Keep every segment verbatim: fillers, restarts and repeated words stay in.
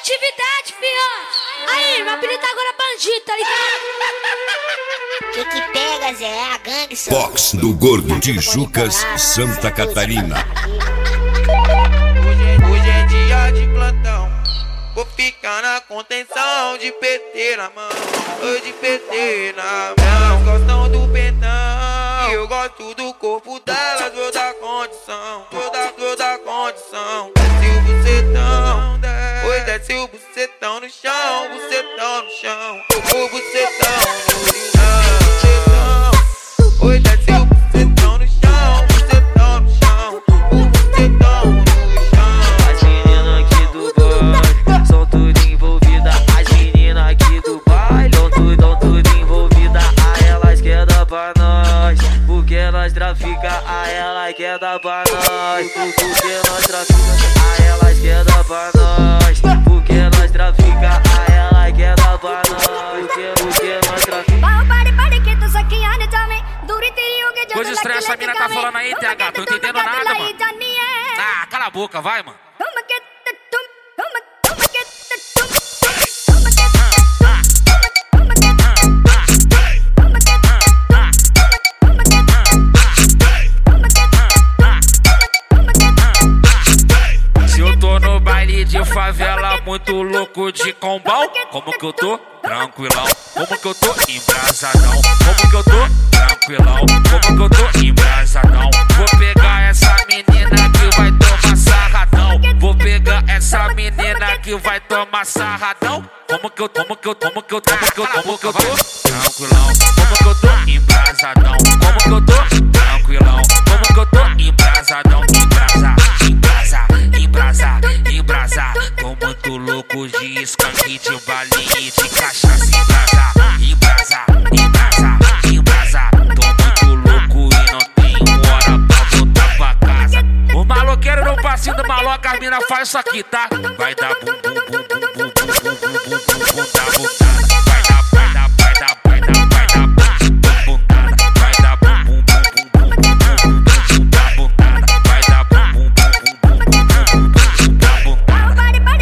atividade, fiote. Aí, meu apelido agora é bandido, tá ligado? Que que pega, Zé? É a gangue, só. Box do Gordo Tijucas, Santa Catarina. Hoje, hoje é dia de plantão. Vou ficar na contenção de P T na mão. Oi, de P T na mão. Gostam do pentão. Eu gosto do corpo delas. Vou dar condição. Vou dar, vou dar condição. Desce o bucetão. Oi, desce o bucetão no chão. Bucetão no chão. O bucetão no chão. Oi, desce o bucetão no chão. Bucetão no chão. O bucetão no chão. As meninas aqui do baile são tudo envolvidas. As meninas aqui do baile são tudo, são tudo envolvidas. A elas quer dar pra nós, porque nós trafica. A elas quer dar pra nós, porque nós trafica. A elas quer dar pra nós, porque nós trafica. A elas quer dar pra nós, porque, porque nós trafica. Coisa estranha, essa mina tá falando aí, T H, tô entendendo nada, mano. Ah, cala a boca, vai, mano. Se eu tô no baile de favela, muito louco de combão, como que eu tô? Tranquilão. Como que eu tô? Embrasadão. Como que eu tô? Tranquilão. Como que eu tô? Embrasadão. Vou pegar essa menina que vai tomar sarradão. Vou pegar essa menina que vai tomar sarradão. Como que eu, como que eu, como que eu, como que eu, como que eu tô? Tranquilão. Como que eu tô? Embrasadão. Como que eu tô? Tranquilão. Como que eu tô? Embrasadão. Embrasa, embrasa, embrasa, embrasa. Tô muito louco de skunk, de balinha, de cachaça. Embrasa, embrasa, embrasa, embrasa. Tô muito louco e não tenho hora pra voltar pra casa. O maloqueiro no passinho do maloca, as mina faz isso aqui, tá? Vai dar bum bum bum bum bum bum bum bum bum bum da bundada. Vai dar, vai dar, vai dar, vai dar, vai dar bum bum bundada. Vai dar bum bum bum bum bum bum bum da bundada. Vai dar bum bum bum bum bum bum bum da bundada.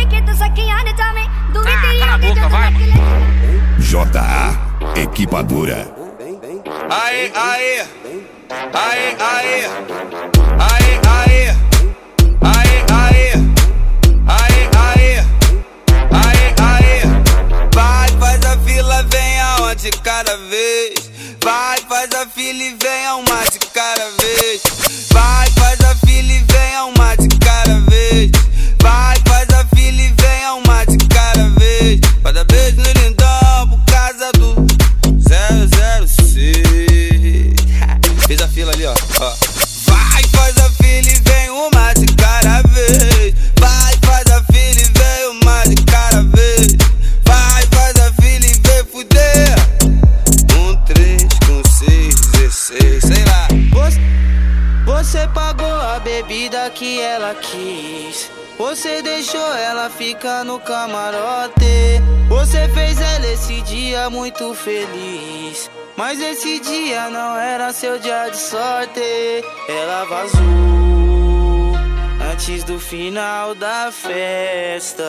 Ah, cala a boca, vai, mano. J A Equipadora. Aê, aê, aê, aê, aê, aê, aê, aê, aê, aê, aê, aê. Vai, faz a fila, venha uma de cada vez. Vai, faz a fila e venha uma de cada vez. Vai, faz a fila e venha uma de cada vez. Vai, faz a fila e venha uma de cada vez. Vai dar beijo no lindão por causa do zero zero seis. Fez a fila ali, ó, ó. Vai, faz a fila e vem uma de cada vez. Vai, faz a fila e vem uma de cada vez. Vai, faz a fila e vem fuder. Um, três, com seis, dezesseis, sei lá. Você, você pagou a bebida que ela quis. Você deixou ela ficar no camarote. Você fez ela esse dia muito feliz, mas esse dia não era seu dia de sorte. Ela vazou antes do final da festa.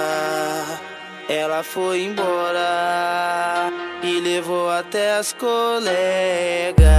Ela foi embora e levou até as colegas.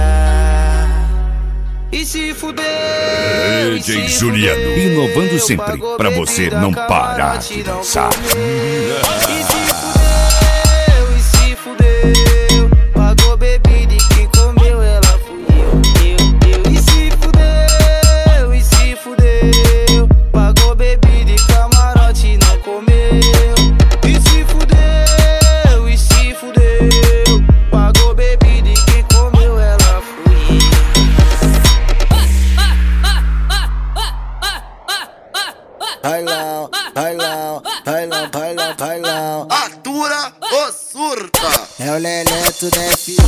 E se fudeu, D J Juliano, inovando sempre pra você não parar de dançar. E se fudeu, e se fudeu, pagou bebida e quem comeu ela fui eu, eu, eu. E se fudeu, e se fudeu, pagou bebida e camarote não comeu. E se fudeu, e se fudeu, pagou bebida e quem comeu ela fui eu. Bailão, bailão, bailão, bailão, bailão. Atura ou surta? É o Leleto, né, filho?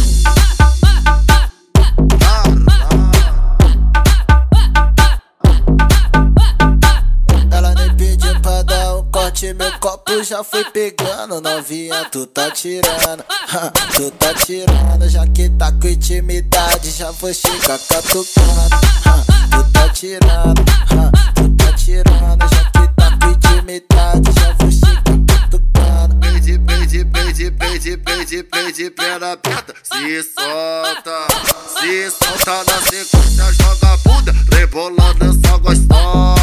Ela nem pediu pra dar um corte, meu copo já foi pegando. Novinha, tu tá tirando, tu tá tirando. Já que tá com intimidade, já vou chegar catucando. Tu tá tirando, tu tá tirando. Já que tá com intimidade, já vou chegar vai de perna aberta, se solta. Se solta na sequência, joga a bunda, rebolando essa gostosa.